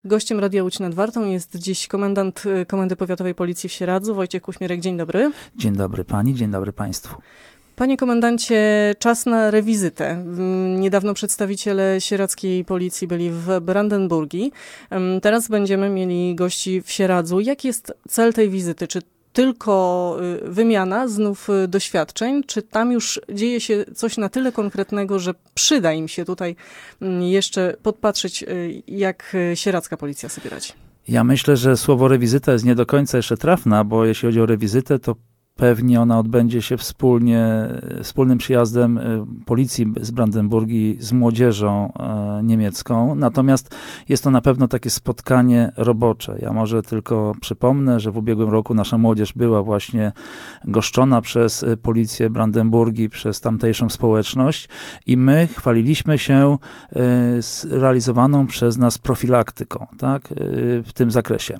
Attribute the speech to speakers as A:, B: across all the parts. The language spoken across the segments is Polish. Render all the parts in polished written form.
A: Gościem Radia Łódź nad Wartą jest dziś komendant Komendy Powiatowej Policji w Sieradzu, Wojciech Kuśmierek. Dzień dobry.
B: Dzień dobry pani, dzień dobry państwu.
A: Panie komendancie, czas na rewizytę. Niedawno przedstawiciele sieradzkiej policji byli w Brandenburgii. Teraz będziemy mieli gości w Sieradzu. Jaki jest cel tej wizyty? Czy tylko wymiana znów doświadczeń, czy tam już dzieje się coś na tyle konkretnego, że przyda im się tutaj jeszcze podpatrzeć, jak sieradzka policja sobie radzi?
B: Ja myślę, że słowo rewizyta jest nie do końca jeszcze trafna, bo jeśli chodzi o rewizytę, to pewnie ona odbędzie się wspólnym przyjazdem policji z Brandenburgii z młodzieżą niemiecką. Natomiast jest to na pewno takie spotkanie robocze. Ja może tylko przypomnę, że w ubiegłym roku nasza młodzież była właśnie goszczona przez policję Brandenburgii, przez tamtejszą społeczność i my chwaliliśmy się realizowaną przez nas profilaktyką, tak, w tym zakresie.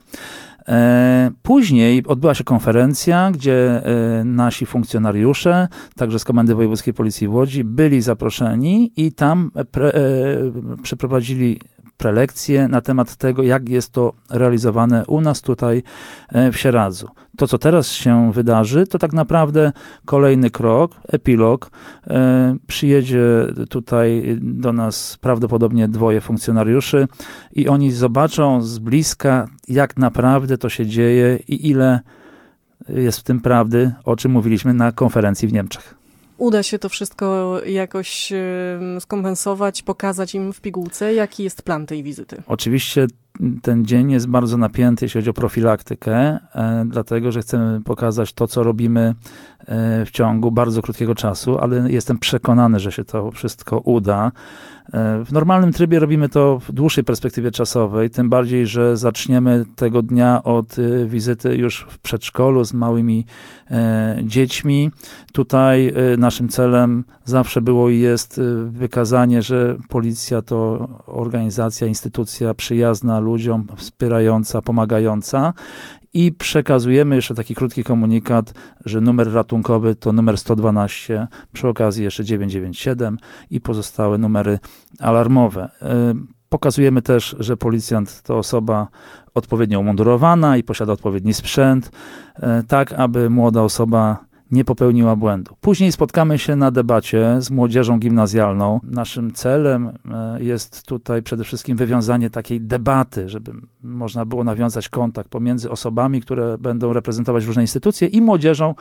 B: Później odbyła się konferencja, gdzie nasi funkcjonariusze, także z Komendy Wojewódzkiej Policji w Łodzi, byli zaproszeni i tam przeprowadzili prelekcje na temat tego, jak jest to realizowane u nas tutaj w Sieradzu. To, co teraz się wydarzy, to tak naprawdę kolejny krok, epilog. Przyjedzie tutaj do nas prawdopodobnie 2 funkcjonariuszy i oni zobaczą z bliska, jak naprawdę to się dzieje i ile jest w tym prawdy, o czym mówiliśmy na konferencji w Niemczech.
A: Uda się to wszystko jakoś skompensować, pokazać im w pigułce? Jaki jest plan tej wizyty?
B: Oczywiście ten dzień jest bardzo napięty, jeśli chodzi o profilaktykę, dlatego, że chcemy pokazać to, co robimy w ciągu bardzo krótkiego czasu, ale jestem przekonany, że się to wszystko uda. W normalnym trybie robimy to w dłuższej perspektywie czasowej, tym bardziej, że zaczniemy tego dnia od wizyty już w przedszkolu z małymi dziećmi. Tutaj naszym celem zawsze było i jest wykazanie, że policja to organizacja, instytucja przyjazna ludziom, wspierająca, pomagająca. I przekazujemy jeszcze taki krótki komunikat, że numer ratunkowy to numer 112, przy okazji jeszcze 997 i pozostałe numery alarmowe. Pokazujemy też, że policjant to osoba odpowiednio umundurowana i posiada odpowiedni sprzęt, tak aby młoda osoba nie popełniła błędu. Później spotkamy się na debacie z młodzieżą gimnazjalną. Naszym celem jest tutaj przede wszystkim wywiązanie takiej debaty, żeby można było nawiązać kontakt pomiędzy osobami, które będą reprezentować różne instytucje i młodzieżą,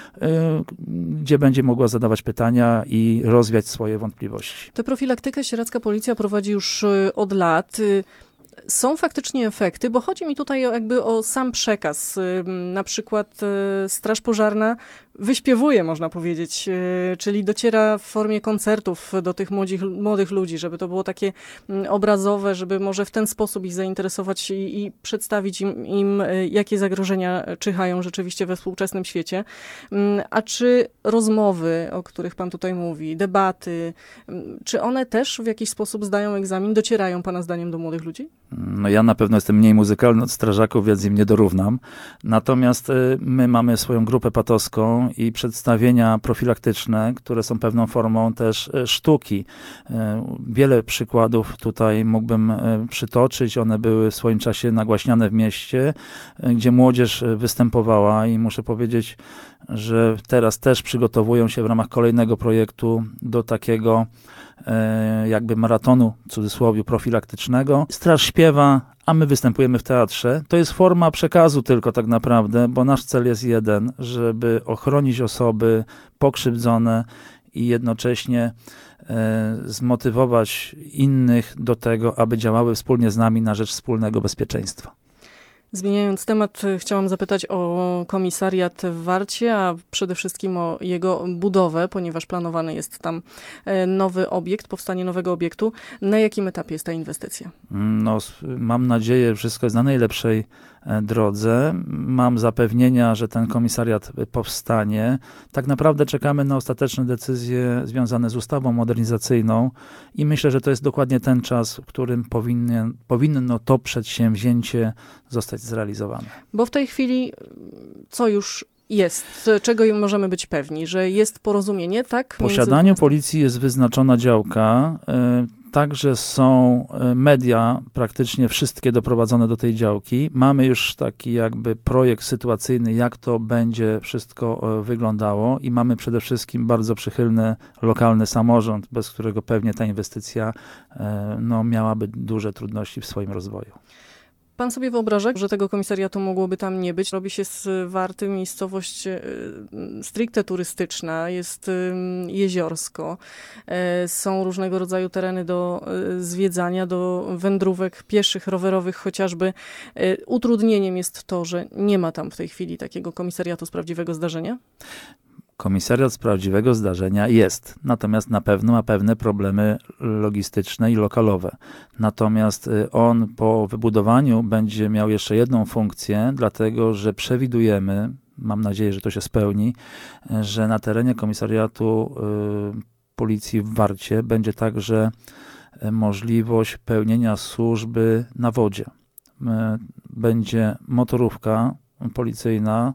B: gdzie będzie mogła zadawać pytania i rozwiać swoje wątpliwości.
A: Tę profilaktykę sieradzka policja prowadzi już od lat. Są faktycznie efekty, bo chodzi mi tutaj jakby o sam przekaz. Na przykład Straż Pożarna wyśpiewuje, można powiedzieć, czyli dociera w formie koncertów do tych młodych ludzi, żeby to było takie obrazowe, żeby może w ten sposób ich zainteresować i przedstawić im, jakie zagrożenia czyhają rzeczywiście we współczesnym świecie. A czy rozmowy, o których pan tutaj mówi, debaty, czy one też w jakiś sposób zdają egzamin, docierają pana zdaniem do młodych ludzi?
B: No ja na pewno jestem mniej muzykalny od strażaków, więc im nie dorównam. Natomiast my mamy swoją grupę patowską i przedstawienia profilaktyczne, które są pewną formą też sztuki. Wiele przykładów tutaj mógłbym przytoczyć. One były w swoim czasie nagłaśniane w mieście, gdzie młodzież występowała i muszę powiedzieć, że teraz też przygotowują się w ramach kolejnego projektu do takiego jakby maratonu, w cudzysłowie, profilaktycznego. Straż śpiewa, a my występujemy w teatrze. To jest forma przekazu tylko tak naprawdę, bo nasz cel jest jeden, żeby ochronić osoby pokrzywdzone i jednocześnie zmotywować innych do tego, aby działały wspólnie z nami na rzecz wspólnego bezpieczeństwa.
A: Zmieniając temat, chciałam zapytać o komisariat w Warcie, a przede wszystkim o jego budowę, ponieważ planowany jest tam nowy obiekt, powstanie nowego obiektu. Na jakim etapie jest ta inwestycja? No,
B: mam nadzieję, że wszystko jest na najlepszej drodze. Mam zapewnienia, że ten komisariat powstanie. Tak naprawdę czekamy na ostateczne decyzje związane z ustawą modernizacyjną i myślę, że to jest dokładnie ten czas, w którym powinno to przedsięwzięcie zostać zrealizowane.
A: Bo w tej chwili co już jest? Czego możemy być pewni? Że jest porozumienie, tak?
B: W posiadaniu policji jest wyznaczona działka. Także są media praktycznie wszystkie doprowadzone do tej działki. Mamy już taki jakby projekt sytuacyjny, jak to będzie wszystko wyglądało i mamy przede wszystkim bardzo przychylny lokalny samorząd, bez którego pewnie ta inwestycja miałaby duże trudności w swoim rozwoju.
A: Pan sobie wyobraża, że tego komisariatu mogłoby tam nie być? Robi się z Warty miejscowość stricte turystyczna, jest jeziorsko, są różnego rodzaju tereny do zwiedzania, do wędrówek pieszych, rowerowych chociażby. Utrudnieniem jest to, że nie ma tam w tej chwili takiego komisariatu z prawdziwego zdarzenia?
B: Komisariat z prawdziwego zdarzenia jest, natomiast na pewno ma pewne problemy logistyczne i lokalowe. Natomiast on po wybudowaniu będzie miał jeszcze jedną funkcję, dlatego że przewidujemy, mam nadzieję, że to się spełni, że na terenie komisariatu policji w Warcie będzie także możliwość pełnienia służby na wodzie. Będzie motorówka policyjna,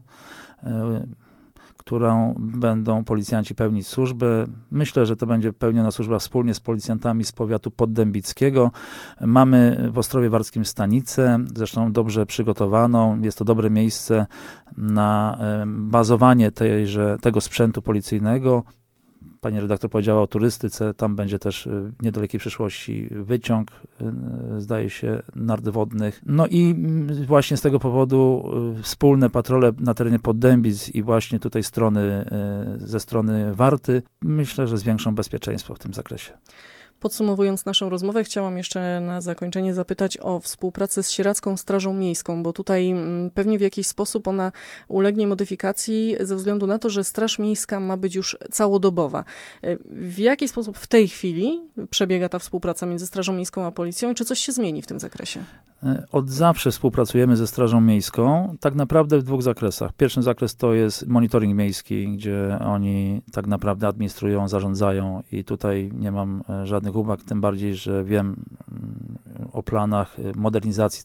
B: którą będą policjanci pełnić służbę. Myślę, że to będzie pełniona służba wspólnie z policjantami z powiatu poddębickiego. Mamy w Ostrowie Warskim stanicę, zresztą dobrze przygotowaną. Jest to dobre miejsce na bazowanie tego sprzętu policyjnego. Pani redaktor powiedziała o turystyce, tam będzie też w niedalekiej przyszłości wyciąg, zdaje się, nart wodnych. No i właśnie z tego powodu wspólne patrole na terenie Poddębic i właśnie tutaj ze strony Warty, myślę, że zwiększą bezpieczeństwo w tym zakresie.
A: Podsumowując naszą rozmowę, chciałam jeszcze na zakończenie zapytać o współpracę z Sieradzką Strażą Miejską, bo tutaj pewnie w jakiś sposób ona ulegnie modyfikacji ze względu na to, że Straż Miejska ma być już całodobowa. W jaki sposób w tej chwili przebiega ta współpraca między Strażą Miejską a Policją i czy coś się zmieni w tym zakresie?
B: Od zawsze współpracujemy ze Strażą Miejską, tak naprawdę w dwóch zakresach. Pierwszy zakres to jest monitoring miejski, gdzie oni tak naprawdę administrują, zarządzają i tutaj nie mam żadnych uwag, tym bardziej, że wiem o planach modernizacji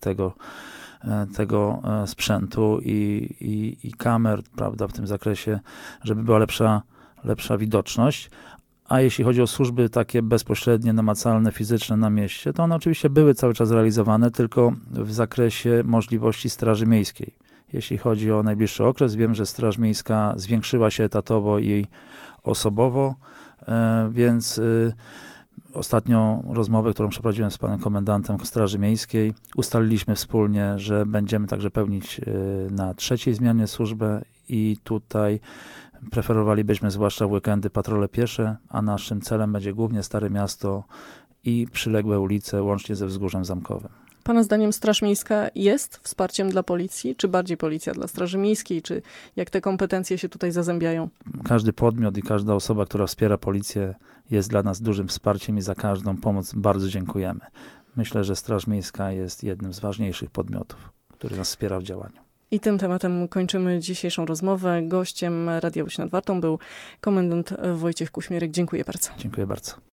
B: tego sprzętu i kamer, prawda, w tym zakresie, żeby była lepsza widoczność. A jeśli chodzi o służby takie bezpośrednie, namacalne, fizyczne na mieście, to one oczywiście były cały czas realizowane, tylko w zakresie możliwości Straży Miejskiej. Jeśli chodzi o najbliższy okres, wiem, że Straż Miejska zwiększyła się etatowo i osobowo, więc ostatnią rozmowę, którą przeprowadziłem z panem komendantem Straży Miejskiej, ustaliliśmy wspólnie, że będziemy także pełnić na trzeciej zmianie służbę i tutaj preferowalibyśmy zwłaszcza w weekendy patrole piesze, a naszym celem będzie głównie Stare Miasto i przyległe ulice, łącznie ze Wzgórzem Zamkowym.
A: Pana zdaniem Straż Miejska jest wsparciem dla policji, czy bardziej policja dla Straży Miejskiej, czy jak te kompetencje się tutaj zazębiają?
B: Każdy podmiot i każda osoba, która wspiera policję, jest dla nas dużym wsparciem i za każdą pomoc bardzo dziękujemy. Myślę, że Straż Miejska jest jednym z ważniejszych podmiotów, który nas wspiera w działaniu.
A: I tym tematem kończymy dzisiejszą rozmowę. Gościem Radia Łódź nad Wartą był komendant Wojciech Kuśmierek. Dziękuję bardzo.
B: Dziękuję bardzo.